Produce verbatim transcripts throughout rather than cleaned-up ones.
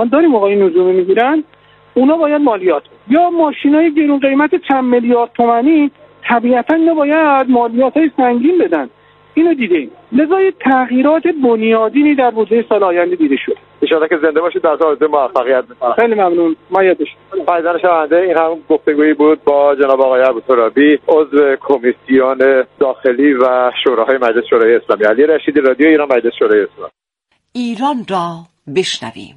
ما داریم آقای نجومی میگیرن، اونا باید مالیات یا ماشینای گرون قیمت چند میلیارد تومانی طبیعتا اینا باید مالیاتای سنگین بدن. اینو دیدیم. لذا تغییرات بنیادینی در بودجه سال آینده دیده شد. ان شاءالله که زنده باشید، در آرزوی موفقیت می‌کنم. خیلی ممنون. ما یادش. فایزان شنونده، این هم گفتگویی بود با جناب آقای ابوترابی، عضو کمیسیون داخلی و شوراهای مجلس شورای اسلامی. علی رشیدی، رادیو ایران، مجلس شورای اسلامی. ایران را بشنویم.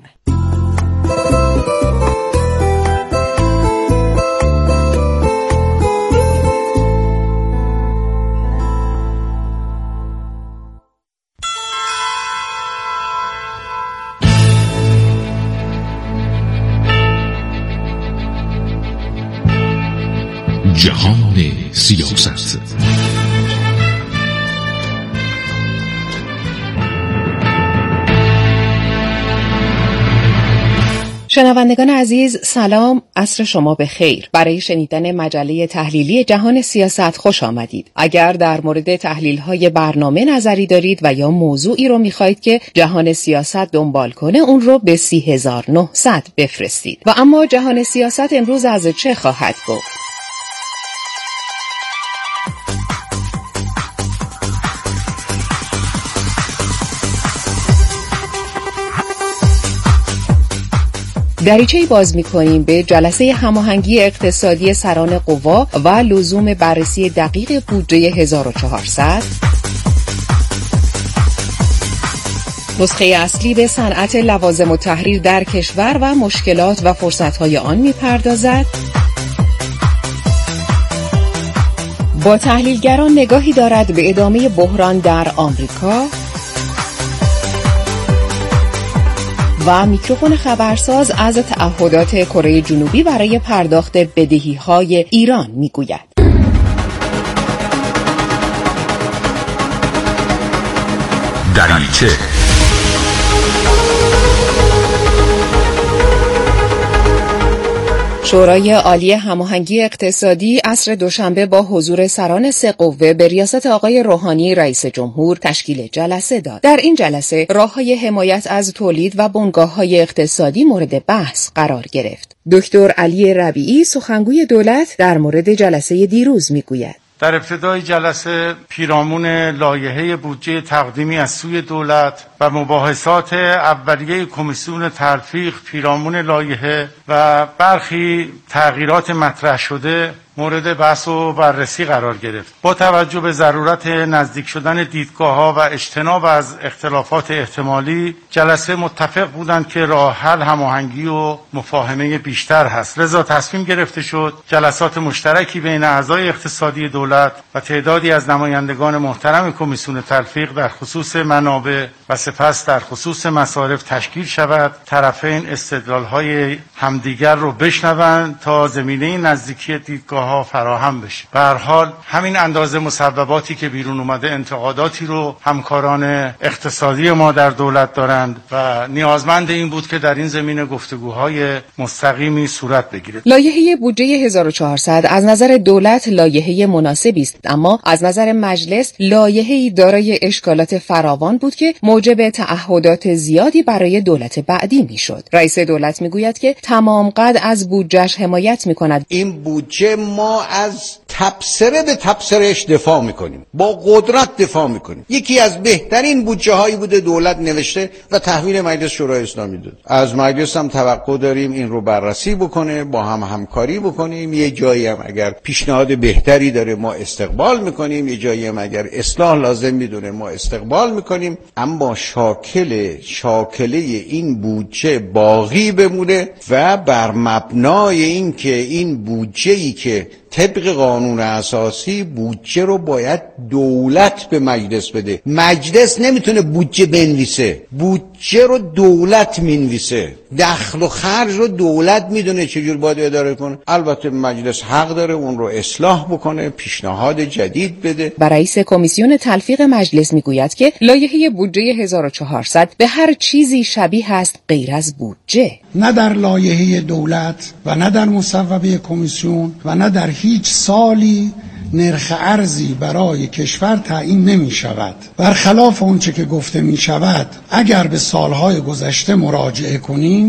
جهان سیاست. شنوندگان عزیز، سلام، عصر شما به خیر. برای شنیدن مجله تحلیلی جهان سیاست خوش آمدید. اگر در مورد تحلیل‌های برنامه نظری دارید و یا موضوعی رو می‌خواید که جهان سیاست دنبال کنه، اون رو به سی هزار و نهصد بفرستید. و اما جهان سیاست امروز از چه خواهد گفت؟ دریچه‌ای باز می‌کنیم به جلسه هماهنگی اقتصادی سران قوا و لزوم بررسی دقیق بودجه هزار و چهارصد. نسخه اصلی به صنعت لوازم و تحریر در کشور و مشکلات و فرصت‌های آن می‌پردازد. با تحلیلگران نگاهی دارد به ادامه بحران در آمریکا. و میکروفون خبرساز از تعهدات کره جنوبی برای پرداخت بدهی‌های ایران میگوید. دریچه شورای عالی هماهنگی اقتصادی عصر دوشنبه با حضور سران سه قوه به ریاست آقای روحانی رئیس جمهور تشکیل جلسه داد. در این جلسه راه‌های حمایت از تولید و بنگاه‌های اقتصادی مورد بحث قرار گرفت. دکتر علی ربیعی سخنگوی دولت در مورد جلسه دیروز میگوید. در ابتدای جلسه پیرامون لایحه بودجه تقدیمی از سوی دولت و مباحثات اولیه کمیسیون تلفیق پیرامون لایحه و برخی تغییرات مطرح شده مورد بحث و بررسی قرار گرفت. با توجه به ضرورت نزدیک شدن دیدگاه‌ها و اجتناب از اختلافات احتمالی، جلسه متفق بودند که راه حل هماهنگی و مفاهمه بیشتر هست. لذا تصمیم گرفته شد جلسات مشترکی بین اعضای اقتصادی دولت و تعدادی از نمایندگان محترم کمیسیون تلفیق در خصوص منابع و سپس در خصوص مصارف تشکیل شود. طرفین استدلال‌های همدیگر رو بشنوند تا زمینه نزدیکی دیدگاه ها فراهم بشه. به هر حال همین اندازه مسبباتی که بیرون اومده انتقاداتی رو همکاران اقتصادی ما در دولت دارند و نیازمند این بود که در این زمینه گفتگوهای مستقیمی صورت بگیرد. لایحه بودجه هزار و چهارصد از نظر دولت لایحه مناسبی است، اما از نظر مجلس لایحه‌ای دارای اشکالات فراوان بود که موجب تعهدات زیادی برای دولت بعدی میشد. رئیس دولت میگوید که تمام قد از بودجهش حمایت میکند. این بودجه ما از تبصره به تبصرهش دفاع میکنیم، با قدرت دفاع میکنیم. یکی از بهترین بودجه هایی بوده دولت نوشته و تحویل مجلس شورای اسلامی داد. از مجلس هم توقع داریم این رو بررسی بکنه، با هم همکاری بکنیم. یه جایی هم اگر پیشنهاد بهتری داره ما استقبال میکنیم، یه جایی هم اگر اصلاح لازم میدونه ما استقبال میکنیم. اما شاکل شاکله این بودجه باقی بمونه و بر مبنای این که این بودجه‌ای که طبق قانون اساسی بودجه رو باید دولت به مجلس بده. مجلس نمیتونه بودجه بنویسه، بودجه رو دولت مینویسه. دخل و خرج رو دولت میدونه چجور باید اداره کنه. البته مجلس حق داره اون رو اصلاح بکنه، پیشنهاد جدید بده. و رئیس کمیسیون تلفیق مجلس میگوید که لایحه بودجه هزار و چهارصد به هر چیزی شبیه است غیر از بودجه. نه در لایحه دولت و نه در مصوبه کمیسیون و نه در هیچ سالی نرخ ارزی برای کشور تعیین نمی شود. برخلاف اونچه که گفته می شود، اگر به سالهای گذشته مراجعه کنیم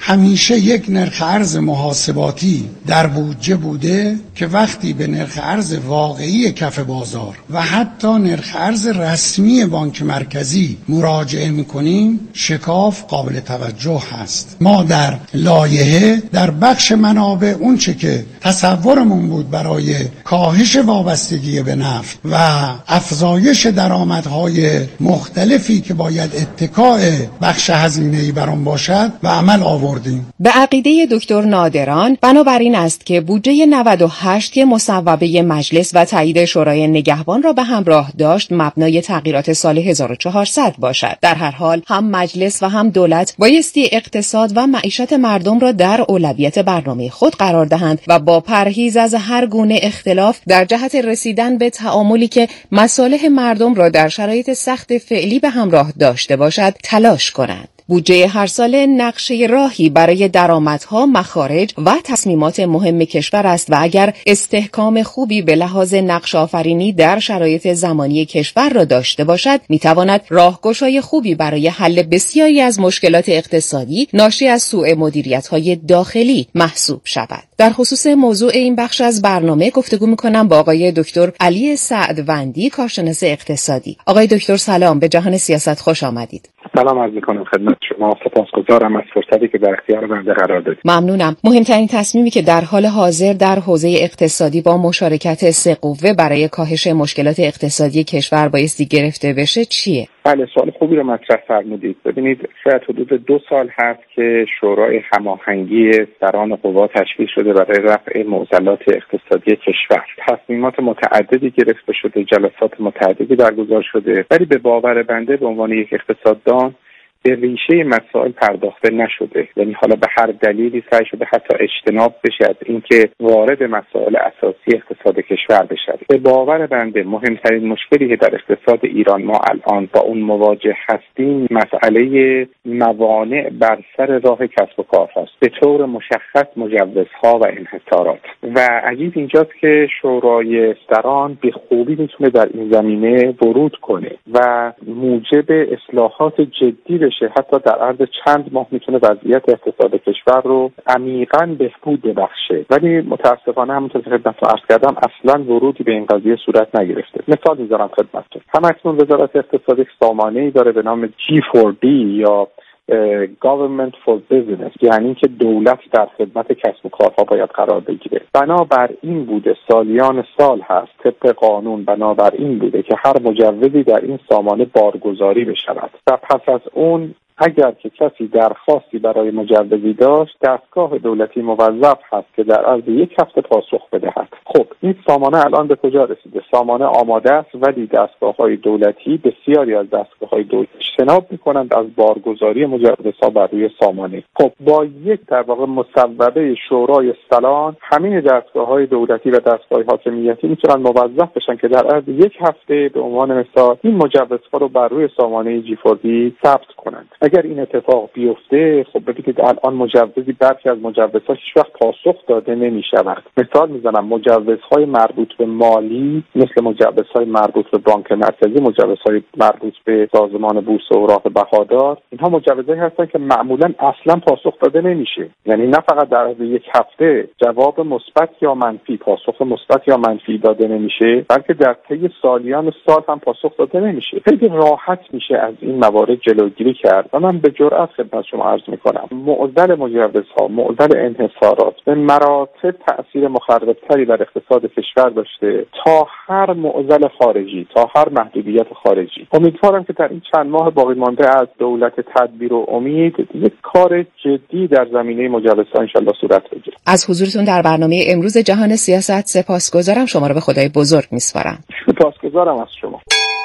همیشه یک نرخ ارز محاسباتی در بودجه بوده که وقتی به نرخ ارز واقعی کف بازار و حتی نرخ ارز رسمی بانک مرکزی مراجعه میکنیم شکاف قابل توجه هست. ما در لایحه در بخش منابع اون چه که تصورمون بود برای کاهش وابستگی به نفت و افزایش درآمدهای مختلفی که باید اتکاء بخش هزینه‌ای بر آن باشد و عمل آوردیم. به عقیده دکتر نادران بنابراین است که بودجه نود و هشت که مصوبه مجلس و تایید شورای نگهبان را به همراه داشت مبنای تغییرات سال هزار و چهارصد باشد. در هر حال هم مجلس و هم دولت بایستی اقتصاد و معیشت مردم را در اولویت برنامه خود قرار دهند و با پرهیز از هر گونه اختلاف در جهت رسیدن به تعاملی که مصالح مردم را در شرایط سخت فعلی به همراه داشته باشد تلاش کنند. بودجه هر ساله نقشه راهی برای درآمدها، مخارج و تصمیمات مهم کشور است و اگر استحکام خوبی به لحاظ نقش آفرینی در شرایط زمانی کشور را داشته باشد، میتواند راهگشای خوبی برای حل بسیاری از مشکلات اقتصادی ناشی از سوء مدیریت‌های داخلی محسوب شود. در خصوص موضوع این بخش از برنامه گفتگو می‌کنم با آقای دکتر علی سعدوندی، کارشناس اقتصادی. آقای دکتر سلام، به جهان سیاست خوش آمدید. سلام عرض می‌کنم خدمت شما. سپاسگزارم از فرصتی که در اختیار بنده قرار دادید. ممنونم. مهمترین تصمیمی که در حال حاضر در حوزه اقتصادی با مشارکت سه قوه برای کاهش مشکلات اقتصادی کشور بایستی گرفته بشه چیه؟ بله، سوال خوبی رو مطرح فرمودید. ببینید، شاید حدود دو سال هست که شورای هماهنگی سران قوا تشکیل شده برای رفع معضلات اقتصادی کشور. تصمیمات متعددی گرفته شده، جلسات متعددی برگزار شده، ولی به باور بنده به عنوان یک اقتصاددان به ریشه مسائل پرداخته نشده. یعنی حالا به هر دلیلی سعی شده حتی اجتناب بشه از اینکه وارد مسائل اساسی اقتصاد کشور بشه. به باور بنده مهمترین مشکلی که در اقتصاد ایران ما الان با اون مواجه هستیم مسئله موانع بر سر راه کسب و کار هست، به طور مشخص مجوزها و انحصارات. و عجیب اینجاست که شورای سران به خوبی میتونه در این زمینه ورود کنه و موجب اصلاحات جدی بشه. حتی در عرض چند ماه میتونه وضعیت اقتصاد کشور رو عمیقاً بهبود ببخشه، ولی متاسفانه همونطور که خدمتتون عرض کردم اصلاً ورودی به این قضیه صورت نگرفته. مثال میذارم خدمتتون. همکنون وزارت اقتصاد یک سامانه‌ای داره به نام جی فور بی یا Government for Business، یعنی که دولت در خدمت کسب و کارها باید قرار بگیره. بنابر این بوده سالیان سال هست طبق قانون بنابر این بوده که هر مجوزی در این سامانه بارگذاری بشود و پس از اون اگر که کسی درخواستی برای مجوزی داشت دستگاه دولتی موظف هست که در عرض یک هفته پاسخ بدهد. خب این سامانه الان به کجا رسیده؟ سامانه آماده است ولی دستگاه‌های دولتی بسیاری از دستگاه‌های دولتی اجتناب می‌کنند از بارگذاری مجوزها بر روی سامانه. خب با یک در واقع مصوبه شورای سران همه دستگاه‌های دولتی و دستگاه‌های حاکمیتی میتونن موظف بشن که در عرض یک هفته به عنوان مثال این مجوزها رو بر روی سامانه جی فور بی ثبت کنند. اگر این اتفاق بیفته خب ببینید الان مجوزی برخی از مجوزها هیچ وقت پاسخ داده نمی‌شود. مثال میزنم مجوزهای مربوط به مالی مثل مجوزهای مربوط به بانک مرکزی، مجوزهای مربوط به سازمان بورس اوراق بهادار، اینها مجوزهایی هستن که معمولا اصلا پاسخ داده نمیشه. یعنی نه فقط در عرض یک هفته جواب مثبت یا منفی، پاسخ مثبت یا منفی داده نمیشه، بلکه در طی سالیان سال هم پاسخ داده نمیشه. خیلی راحت میشه از این موارد جلوگیری کرد و من به جرئت خدمت شما عرض میکنم معضل مجوزها، معضل انحصارات به مراتب تأثیر مخربتری در اقتصاد کشور داشته تا هر معضل خارجی، تا هر محدودیت خارجی. امیدوارم که در این چند ماه باقی مانده از دولت تدبیر و امید یک کار جدی در زمینه مجوزها انشالله صورت بگیره. از حضورتون در برنامه امروز جهان سیاست سپاسگزارم. شما رو به خدای بزرگ میسپارم. سپاسگزارم از شما.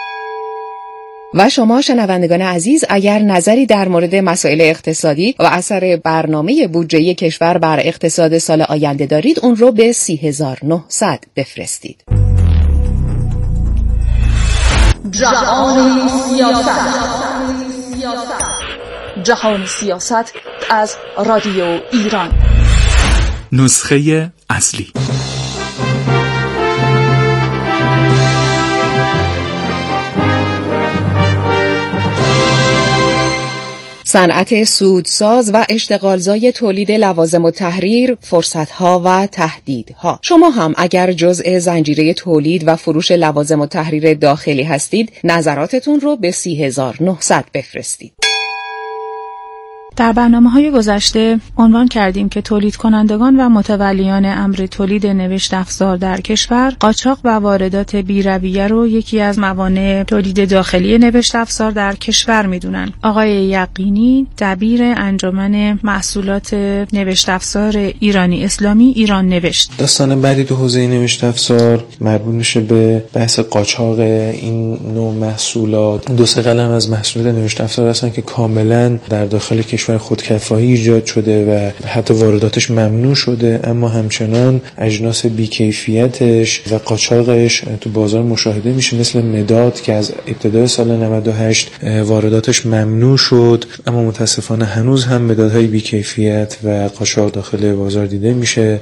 و شما شنوندگان عزیز اگر نظری در مورد مسائل اقتصادی و اثر برنامه بودجه کشور بر اقتصاد سال آینده دارید اون رو به سی هزار و نهصد بفرستید. جهان سیاست. جهان سیاست از رادیو ایران. نسخه اصلی صنعت سودساز و اشتغالزای تولید لوازم التحریر، فرصت‌ها و تهدیدها. شما هم اگر جزء زنجیره تولید و فروش لوازم التحریر داخلی هستید، نظراتتون رو به سی هزار و نهصد بفرستید. در برنامه‌های گذشته عنوان کردیم که تولید کنندگان و متولیان امر تولید نوشت افزار در کشور قاچاق و واردات بی‌رویه رو یکی از موانع تولید داخلی نوشت افزار در کشور می‌دونن. آقای یقینی دبیر انجمن محصولات نوشت افزار ایرانی اسلامی ایران نوشت. داستان بعدی تو حوزه نوشت افزار مربوط میشه به بحث قاچاق این نوع محصولات. دو سه قلم از محصولات نوشت افزار هستن که کاملاً در داخل کشور خودکفایی ایجاد شده و حتی وارداتش ممنوع شده، اما همچنان اجناس بیکیفیتش و قاچاقش تو بازار مشاهده میشه، مثل مداد که از ابتدای سال نود و هشت وارداتش ممنوع شد، اما متاسفانه هنوز هم مدادهای بیکیفیت و قاچاق داخل بازار دیده میشه.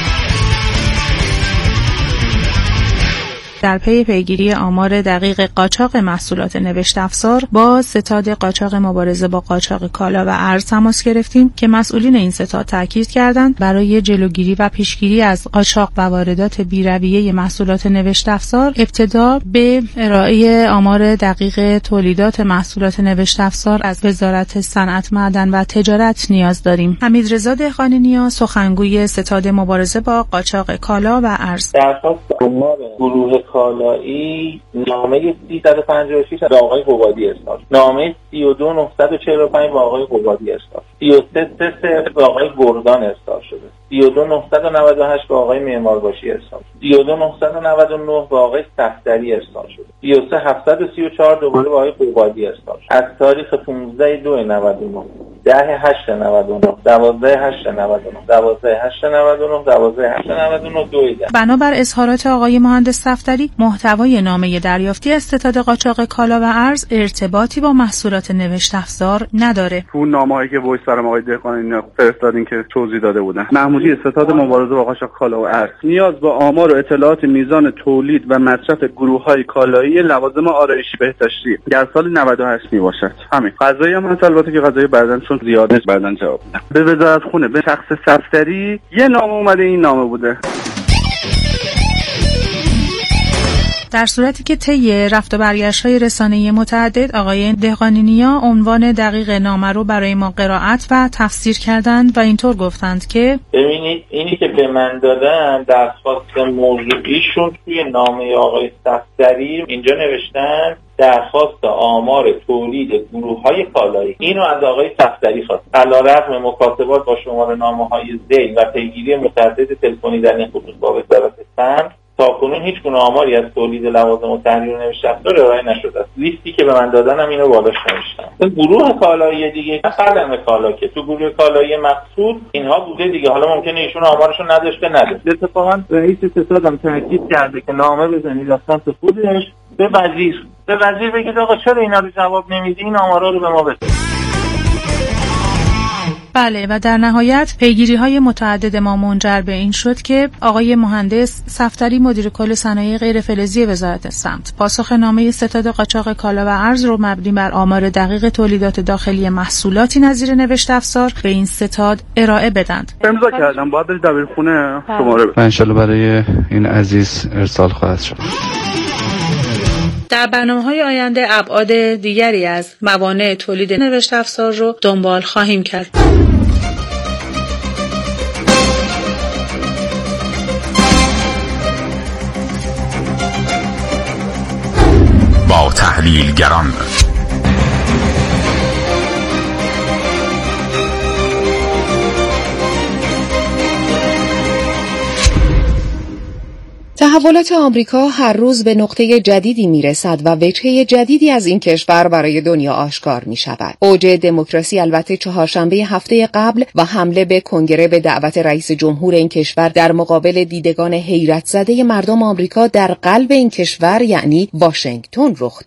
در پی پیگیری آمار دقیق قاچاق محصولات نوشت افزار با ستاد قاچاق مبارزه با قاچاق کالا و ارز تماس گرفتیم که مسئولین این ستاد تاکید کردند برای جلوگیری و پیشگیری از قاچاق و واردات بی‌رویه محصولات نوشت افزار ابتدا به ارائه آمار دقیق تولیدات محصولات نوشت افزار از وزارت صنعت، معدن و تجارت نیاز داریم. حمیدرضا دهقانی نیا، سخنگوی ستاد مبارزه با قاچاق کالا و ارز: درخواست آمار گروه کالایی نامه سیصد و پنجاه و شش به آقای قبادی ارسال، نامه سی و دو نهصد و چهل و پنج به آقای قبادی ارسال، سی و سه صفر به آقای گردان ارسال شده، سی و دو نهصد و نود و هشت به آقای معمارباشی ارسال، سی و دو نهصد و نود و نه به آقای صفدری ارسال شده، سی و سه هفتصد و سی و چهار دوباره به آقای قبادی ارسال شده. از تاریخ پانزده دو نود و نه، ده هشت نود و نه، دوازده هشت نود و نه، دوازده هشت نود و نه، دوازده هشت نود و نه، دو ده. بنابر اظهارات آقای مهندس صفدری، محتوای نامه دریافتی از ستاد قاچاق کالا و ارز ارتباطی با محصولات نوشت افزار نداره. تو نامه‌ای که وایس برام آقای دهقانی فرستادین که توضیح داده بودن، محمودی ستاد مبارزه با قاچاق کالا و ارز نیاز به آمار و اطلاعات میزان تولید و مصرف گروه‌های کالایی لوازم آرایشی بهداشتی در سال نود و هشت میباشد. همین. قضایی هم هست، البته که قضایی بعداً چون زیاده بعداً جواب میدم. به وزارت خونه به شخص صفدری یه نامه اومده، این نامه بوده. در صورتی که طی رفت و برگشت‌های رسانه‌ای متعدد آقای دهقانی نیا عنوان دقیق نامه رو برای ما قرائت و تفسیر کردند و اینطور گفتند که ببینید اینی که به من دادن درخواست موضوعیشون توی نامه آقای صفدری اینجا نوشتن درخواست آمار تولید گروه‌های کالایی. اینو از آقای صفدری خواست. علیرغم مکاتبات با شماره نامه‌های ذیل و پیگیری متعدد تلفنی در این خصوص با وزارت صنعت، تاکنون هیچ گونه آماری از تولید لوازم التحریر نوشت افزار ارائه نشده است. لیستی که به من دادن هم اینو بالاش نوشتم. این گروه کالایی دیگه نه خدمه کالا که تو گروه کالایی مقصود اینها بوده دیگه. حالا ممکنه ایشون آمارشو نداشته نده. اتفاقا رئیس ستاد هم تاکید کرده که نامه بزنید از سمت خودش به وزیر. به وزیر بگید آقا چرا اینا رو جواب نمیدی؟ این آمارا رو به ما بده. بله، و در نهایت پیگیری‌های متعدد ما منجر به این شد که آقای مهندس صفدری مدیر کل صنایع غیر فلزی وزارت صنعت پاسخ نامه ستاد قاچاق کالا و ارز رو مبنی بر آمار دقیق تولیدات داخلی محصولاتی نظیر نوشت افزار به این ستاد ارائه بدند. امضا کردم، باید برید دبیرخونه شماره و ان شاءالله برای این عزیز ارسال خواهد شد. در برنامه‌های آینده ابعاد دیگری از موانع تولید نوشت افزار رو دنبال خواهیم کرد. با تحلیلگران تحولات آمریکا هر روز به نقطه جدیدی میرسد و وجهه جدیدی از این کشور برای دنیا آشکار می شود. اوج دموکراسی البته چهارشنبه هفته قبل و حمله به کنگره به دعوت رئیس جمهور این کشور در مقابل دیدگان حیرت زده مردم آمریکا در قلب این کشور یعنی واشنگتن رخ داد.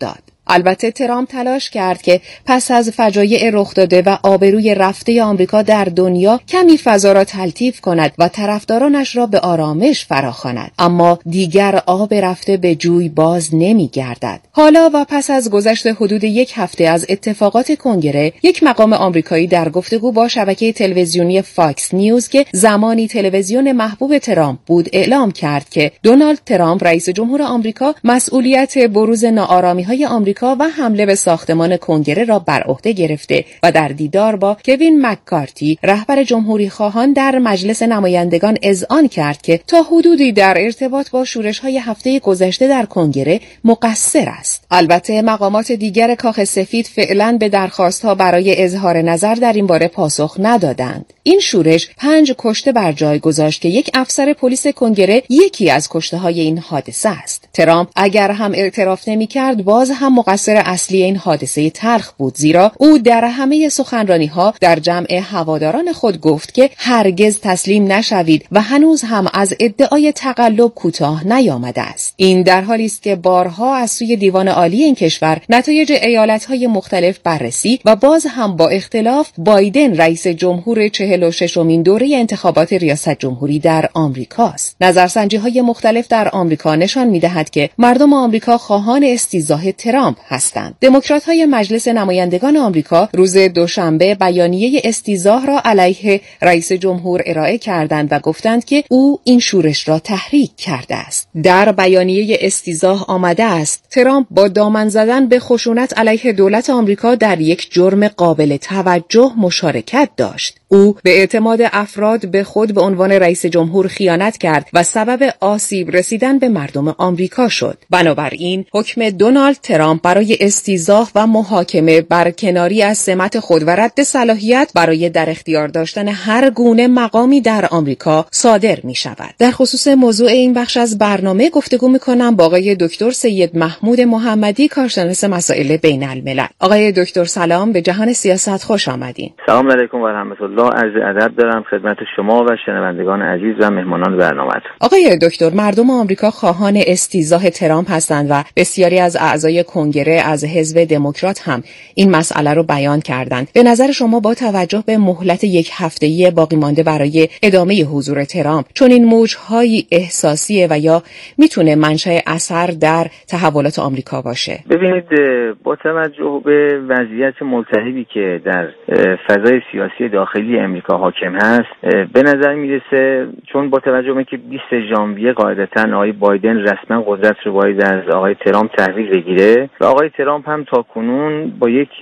البته ترامپ تلاش کرد که پس از فجایع رخ داده و آبروی رفته آمریکا در دنیا کمی فضا را تلطیف کند و طرفدارانش را به آرامش فراخواند، اما دیگر آب رفته به جوی باز نمی‌گردد. حالا و پس از گذشت حدود یک هفته از اتفاقات کنگره، یک مقام آمریکایی در گفتگو با شبکه تلویزیونی فاکس نیوز که زمانی تلویزیون محبوب ترامپ بود اعلام کرد که دونالد ترامپ رئیس جمهور آمریکا مسئولیت بروز ناآرامی‌های آمریکا و حمله به ساختمان کنگره را بر عهده گرفته و در دیدار با کوین مککارتی رهبر جمهوری خواهان در مجلس نمایندگان اذعان کرد که تا حدودی در ارتباط با شورش‌های هفته گذشته در کنگره مقصر است. البته مقامات دیگر کاخ سفید فعلا به درخواست‌ها برای اظهار نظر در این باره پاسخ ندادند. این شورش پنج کشته بر جای گذاشت که یک افسر پلیس کنگره یکی از کشته‌های این حادثه است. ترامپ اگر هم اعتراف نمی‌کرد، باز هم مقصر اصلی این حادثه تلخ بود، زیرا او در همه سخنرانی‌ها در جمع هواداران خود گفت که هرگز تسلیم نشوید و هنوز هم از ادعای تقلب کوتاه نیامده است. این در حالی است که بارها از سوی دیوان عالی این کشور نتایج ایالت‌های مختلف بررسی و باز هم با اختلاف بایدن رئیس جمهور چهل و ششمین دوره انتخابات ریاست جمهوری در آمریکاست. نظرسنجی‌های مختلف در آمریکا نشان می‌دهد که مردم آمریکا خواهان استیضاح ترامپ هستند. دموکرات‌های مجلس نمایندگان آمریکا روز دوشنبه بیانیه استیضاح را علیه رئیس جمهور ارائه کردند و گفتند که او این شورش را تحریک کرده است. در بیانیه استیضاح آمده است ترامپ با دامن زدن به خشونت علیه دولت آمریکا در یک جرم قابل توجه مشارکت داشت. او به اعتماد افراد به خود به عنوان رئیس جمهور خیانت کرد و سبب آسیب رسیدن به مردم آمریکا شد. بنابراین حکم دونالد ترامپ برای استیضاح و محاکمه برکناری از سمت خود و رد صلاحیت برای در اختیار داشتن هر گونه مقامی در آمریکا صادر می شود. در خصوص موضوع این بخش از برنامه گفتگو می کنم با آقای دکتر سید محمود محمدی، کارشناس مسائل بین الملل. آقای دکتر سلام، به جهان سیاست خوش آمدین. سلام علیکم و رحمت الله. عرض ادب دارم خدمت شما و شنوندگان عزیز و مهمانان برنامه. آقای دکتر، مردم آمریکا خواهان استیضاح ترامپ هستند و بسیاری از اعضای کنگره از حزب دموکرات هم این مسئله رو بیان کردند. به نظر شما با توجه به مهلت یک هفته‌ای باقی مانده برای ادامه حضور ترامپ، چون این موج‌های احساسیه و یا میتونه منشأ اثر در تحولات آمریکا باشه؟ ببینید، با توجه به وضعیت ملتهبی که در فضای سیاسی داخلی امریکا حاکم هست، به نظر میرسه چون با توجه به که بیست ژانویه قاعدتاً آقای بایدن رسما قدرت رو باید از آقای ترامپ تحویل بگیره و آقای ترامپ هم تاکنون با یک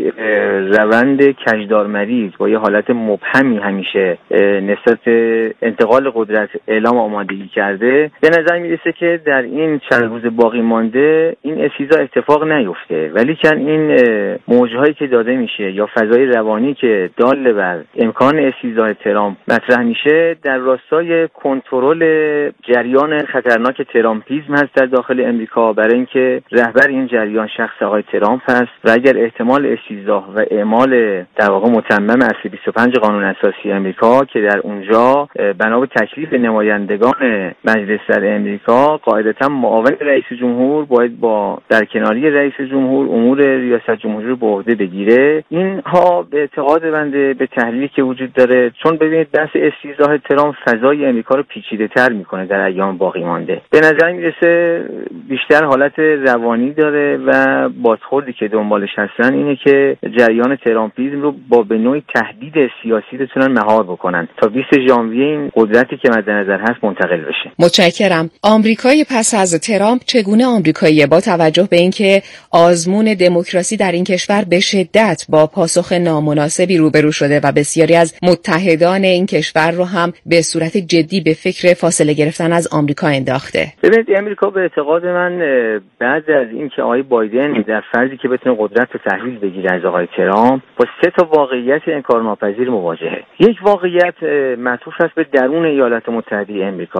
روند کجدار مریض با یه حالت مبهمی همیشه نسبت انتقال قدرت اعلام آمادگی کرده، به نظر میرسه که در این چند روز باقی مانده این استیضاح اتفاق نیفته، ولی کن این موجهایی که داده میشه یا فضای روانی که دال بر امکان استیضاح ترامپ مطرح میشه در راستای کنترل جریان خطرناک ترامپیسم هست در داخل امریکا، برای اینکه رهبر این جریان شخص آقای ترامپ هست و اگر احتمال استیضاح و اعمال در واقع متمم اصل بیست و پنج قانون اساسی امریکا که در اونجا بنا به تکلیف نمایندگان مجلس در امریکا قاعدتا معاون رئیس جمهور باید با در کناری رئیس جمهور امور ریاست جمهوری رو به عهده بگیره، اینها به اعتقاد بنده به تحلیلی که وجود داره، چون ببینید بحث استیضاح ترامپ فضای امریکا رو پیچیده‌تر میکنه در ایام باقی مانده. به نظر میرسه بیشتر حالت روانی داره و بازخوردی که دنبالش هستن اینه که جریان ترامپیسم رو با به نوعی تهدید سیاسی بتونن مهار بکنن تا بیست ژانویه این قدرتی که مد نظر هست منتقل بشه. متشکرم. آمریکای پس از ترامپ چگونه آمریکاییه با توجه به اینکه آزمون دموکراسی در این کشور به شدت با پاسخ نامناسبی روبرو شده و بسیاری از متحدان این کشور رو هم به صورت جدی به فکر فاصله گرفتن از آمریکا انداخته؟ ببینید، امریکا به اعتقاد من بعد از اینکه آقای بایدن در فرضی که بتونه قدرت رو تحویل بگیره از آقای ترامپ با سه تا واقعیت انکارناپذیر مواجهه. یک واقعیت معطوف است به درون ایالات متحده امریکا. خب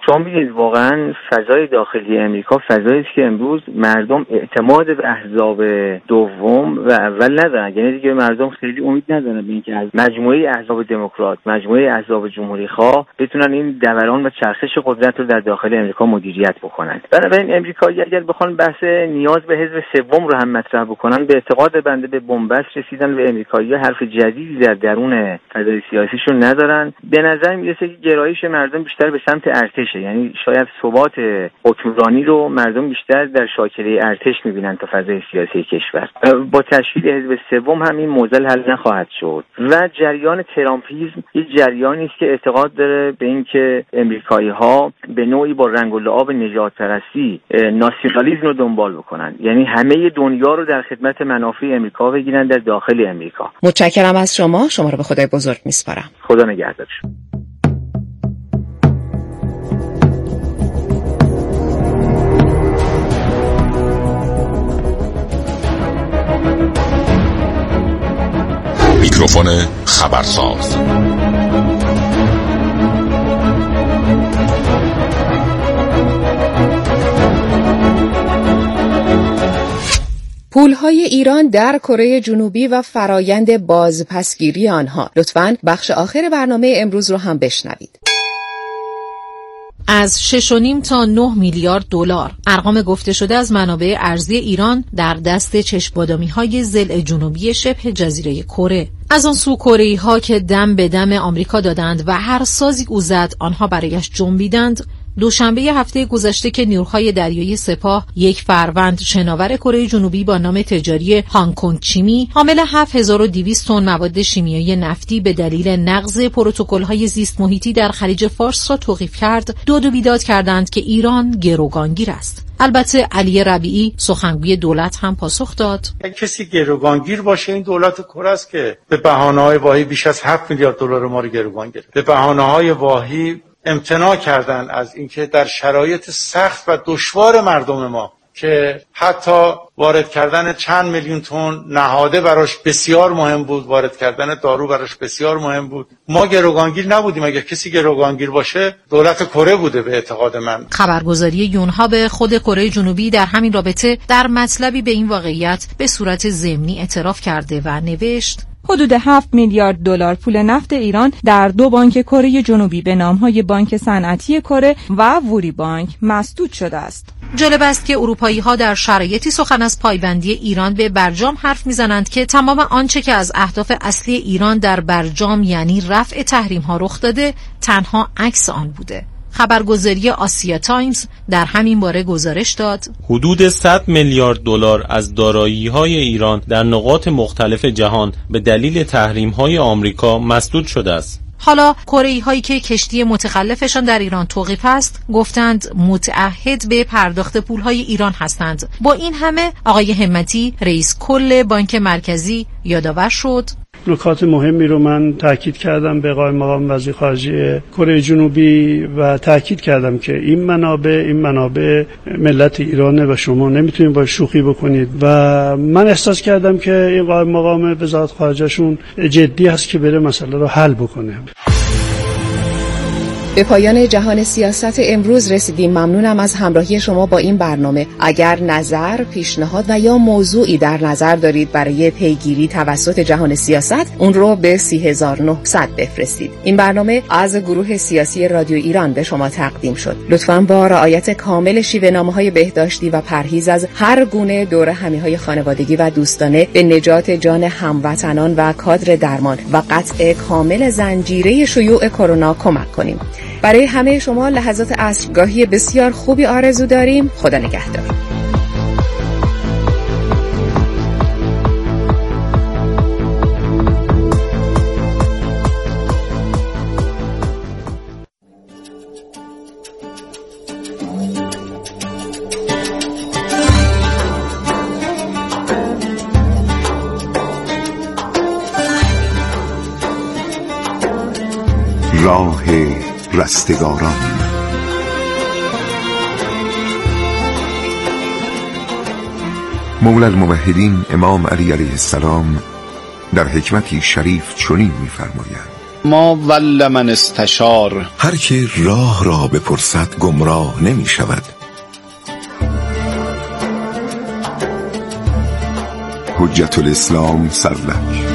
شما می‌دونید واقعا فضای داخلی امریکا فضایی است که امروز مردم اعتماد به احزاب دوم و اول ندارن. یعنی دیگه مردم خیلی امید ندارن به اینکه از مجموعه احزاب دموکرات، مجموعه احزاب جمهوری‌خواه بتونن این دوران و چرخش قدرت رو در داخل امریکا مدیریت بکنن. بنابراین امریکایی اگر بخوان بحث نیاز به حزب سوم رو هم مطرح بکنن، به اعتقاد بنده به بنبست رسیدن به امریکایی‌ها حرف جدیدی در درون فضای سیاسیشون ندارن. به نظر میرسه که گرایش مردم بیشتر به سمت ارتشه، یعنی شاید ثبات حکمرانی رو مردم بیشتر در شاکله ارتش میبینن تا فضای سیاسی کشور. با تشکیل حزب سوم هم این معضل حل نخواهد شد و جریان ترامپیسم یک جریانی است که اعتقاد داره به اینکه امریکایی‌ها به نوعی با رنگ و لعاب نژادپرستی ناسیونالیسم رو دنبال بکنن، یعنی همه دنیا رو در خدمت منافع امریکا بگیرن در داخل امریکا. متشکرم از شما. شما رو به خدای بزرگ میسپارم. خدا نگهدارش. میکروفون خبرساز. پولهای ایران در کره جنوبی و فرایند بازپسگیری آنها. لطفاً بخش آخر برنامه امروز رو هم بشنوید. از شش و نیم تا نه میلیارد دلار ارقام گفته شده از منابع ارزی ایران در دست چشم‌بادامی‌های ضلع جنوبی شبه جزیره کره. از آن سو کره‌ای‌ها که دم به دم آمریکا دادند و هر سازی او زد آنها برایش جنبیدند، دوشنبه هفته گذشته که نیروهای دریایی سپاه یک فروند شناور کره جنوبی با نام تجاری هانگکنگ چیمی حامل هفت هزار و دویست تن مواد شیمیایی نفتی به دلیل نقض پروتکل‌های زیست محیطی در خلیج فارس را توقیف کرد، داد و بیداد کردند که ایران گروگانگیر است. البته علی ربیعی سخنگوی دولت هم پاسخ داد: کسی گروگانگیر باشه این دولت کره است که به بهانه‌های واهی بیش از هفت میلیارد دلار ما رو گروگان گرفت. به بهانه‌های واهی امتناع کردن از اینکه در شرایط سخت و دشوار مردم ما که حتی وارد کردن چند میلیون تن نهاده براش بسیار مهم بود، وارد کردن دارو براش بسیار مهم بود، ما گروگانگیر نبودیم. اگر کسی گروگانگیر باشه دولت کره بوده به اعتقاد من. خبرگزاری یونهاب خود کره جنوبی در همین رابطه در مطلبی به این واقعیت به صورت ضمنی اعتراف کرده و نوشت: حدود هفت میلیارد دلار پول نفت ایران در دو بانک کره جنوبی به نام‌های بانک صنعتی کره و ووری بانک مسدود شده است. جالب است که اروپایی‌ها در شرایطی سخن از پایبندی ایران به برجام حرف می‌زنند که تمام آنچه که از اهداف اصلی ایران در برجام یعنی رفع تحریم‌ها رخ داده تنها عکس آن بوده. خبرگزاری آسیا تایمز در همین باره گزارش داد: حدود صد میلیارد دلار از دارایی‌های ایران در نقاط مختلف جهان به دلیل تحریم‌های آمریکا مسدود شده است. حالا کره‌ای‌هایی که کشتی متخلفشان در ایران توقیف است گفتند متعهد به پرداخت پول‌های ایران هستند. با این همه آقای همتی رئیس کل بانک مرکزی یادآور شد: نکات مهمی رو من تاکید کردم به آقای مقام وزیر خارجه کره جنوبی و تاکید کردم که این منابع این منابع ملت ایرانه و شما نمیتونید با شوخی بکنید و من احساس کردم که این آقای مقام وزارت خارجهشون جدی هست که بره مسئله رو حل بکنه. به پایان جهان سیاست امروز رسیدیم. ممنونم از همراهی شما با این برنامه. اگر نظر، پیشنهاد و یا موضوعی در نظر دارید برای پیگیری توسط جهان سیاست، اون رو به سی هزار و نهصد بفرستید. این برنامه از گروه سیاسی رادیو ایران به شما تقدیم شد. لطفاً با رعایت کامل شیوه‌نامه‌های بهداشتی و پرهیز از هر گونه دور همی‌های خانوادگی و دوستانه به نجات جان هموطنان و کادر درمان و قطع کامل زنجیره شیوع کرونا کمک کنیم. برای همه شما لحظات عصرگاهی بسیار خوبی آرزو داریم. خدا نگهدار. راه رستگاران. مولا الموحدین امام علی علیه السلام در حکمتی شریف چنین می‌فرمایند: ما ول من استشار. هر که راه را بپرسد گمراه نمی شود. حجت الاسلام سرلک.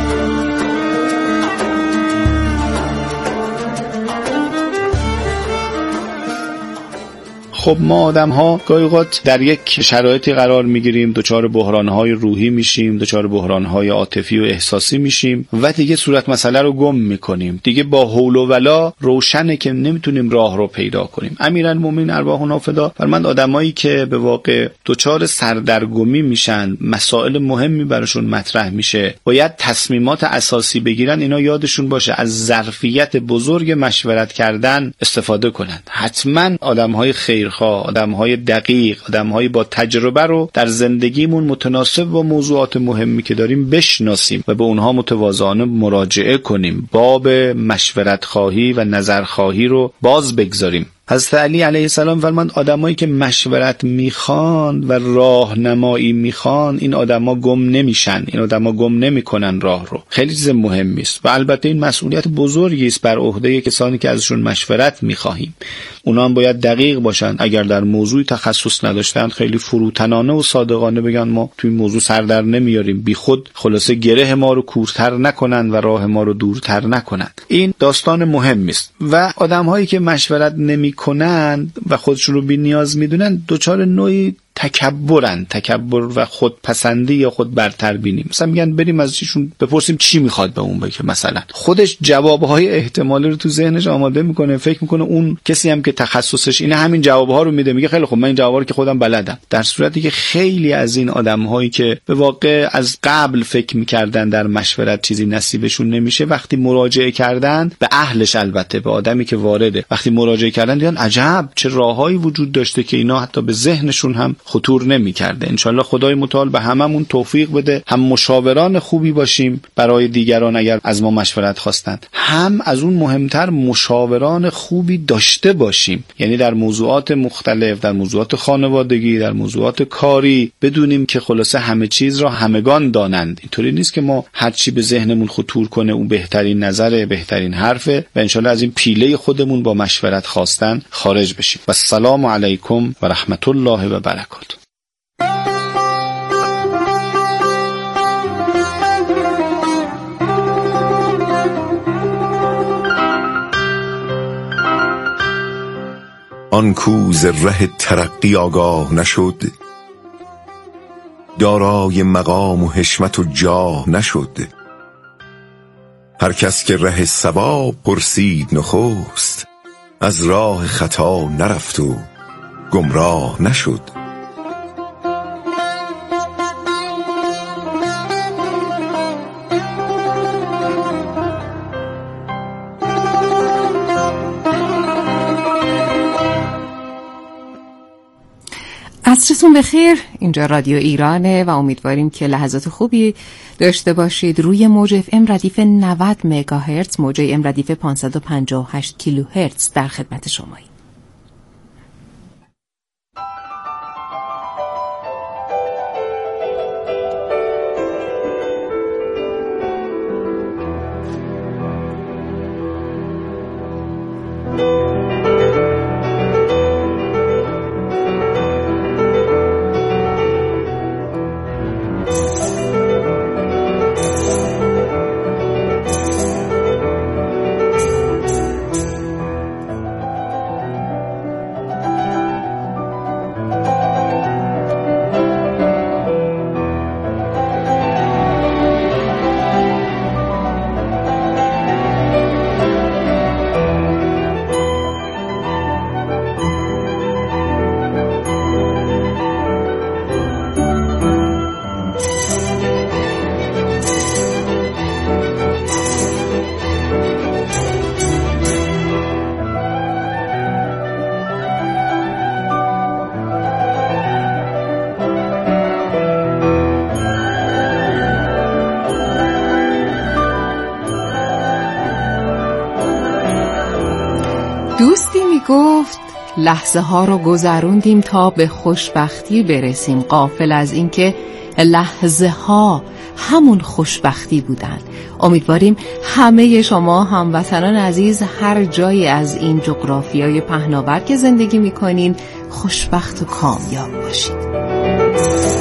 خب ما آدم ها گاهی اوقات در یک شرایطی قرار میگیریم، دچار بحران های روحی میشیم، دچار بحران های عاطفی و احساسی میشیم و دیگه صورت مسئله رو گم میکنیم. دیگه با حول و ولا روشنه که نمیتونیم راه رو پیدا کنیم. امیرالمومنین ارواحنا فدا فرمند آدمایی که به واقع دچار سردرگمی میشن، مسائل مهمی براشون مطرح میشه، باید تصمیمات اساسی بگیرن، اینا یادشون باشه از ظرفیت بزرگ مشورت کردن استفاده کنند. حتما آدمهای خیر آدم‌های دقیق، آدم‌های با تجربه رو در زندگیمون متناسب با موضوعات مهمی که داریم بشناسیم و به اونها متواضعانه مراجعه کنیم. باب مشورت خواهی و نظر خواهی رو باز بگذاریم. حضرت علی علیه السلام فرماند آدمایی که مشورت میخوان و راهنمایی میخوان این آدما گم نمیشن، این آدما گم نمیکنن راه رو. خیلی چیز مهمی است و البته این مسئولیت بزرگی است بر عهده کسانی که ازشون مشورت میخواهیم. اونا هم باید دقیق باشن. اگر در موضوعی تخصص نداشتن خیلی فروتنانه و صادقانه بگن ما توی این موضوع سر در نمیاریم، بی خود خلاصه گره ما رو کورتر نکنن و راه ما رو دورتر نکنن. این داستان مهمی است و آدم‌هایی که مشورت نمی کنند و خودشون رو بی نیاز میدونن دوچار نوعی تکبرن، تکبر و خودپسندی یا خود برتر بینی. مثلا میگن بریم از چیشون بپرسیم چی میخواد به اون بگه، مثلا خودش جوابهای احتمالی رو تو ذهنش آماده میکنه، فکر میکنه اون کسی هم که تخصصش اینه همین جوابها رو میده، میگه خیلی خب من این جوابا رو که خودم بلدم. در صورتی که خیلی از این آدم‌هایی که به واقع از قبل فکر میکردن در مشورت چیزی نصیبشون نمیشه، وقتی مراجعه کردن به اهلش، البته به آدمی که وارده، وقتی مراجعه کردن دیدن عجب چه راههایی وجود داشته که اینا حتی به ذهنشون هم خطور نمی کرده. انشالله خدای متعال به هممون توفیق بده، هم مشاوران خوبی باشیم برای دیگران اگر از ما مشورت خواستند، هم از اون مهمتر مشاوران خوبی داشته باشیم. یعنی در موضوعات مختلف، در موضوعات خانوادگی، در موضوعات کاری، بدونیم که خلاصه همه چیز را همگان دانند. اینطوری نیست که ما هر چی به ذهنمون خطور کنه اون بهترین نظره، بهترین حرفه و انشالله از این پیله خودمون با مشورت خواستن خارج بشیم. و السلام علیکم و رحمت الله و برکاته. آن کو ز ره ترقی آگاه نشد، دارای مقام و حشمت و جاه نشد. هر کس که ره صواب پرسید نخست، از راه خطا نرفت و گمراه نشد. عصرتون بخیر. اینجا رادیو ایرانه و امیدواریم که لحظات خوبی داشته باشید. روی موج اف ام ردیف نود مگاهرتز، موج ام ردیف پانصد و پنجاه و هشت کیلوهرتز در خدمت شماییم. دوستی می گفت لحظه ها رو گذروندیم تا به خوشبختی برسیم، غافل از این که لحظه ها همون خوشبختی بودن. امیدواریم همه شما هموطنان عزیز هر جایی از این جغرافیای پهناور که زندگی میکنین خوشبخت و کامیاب باشید.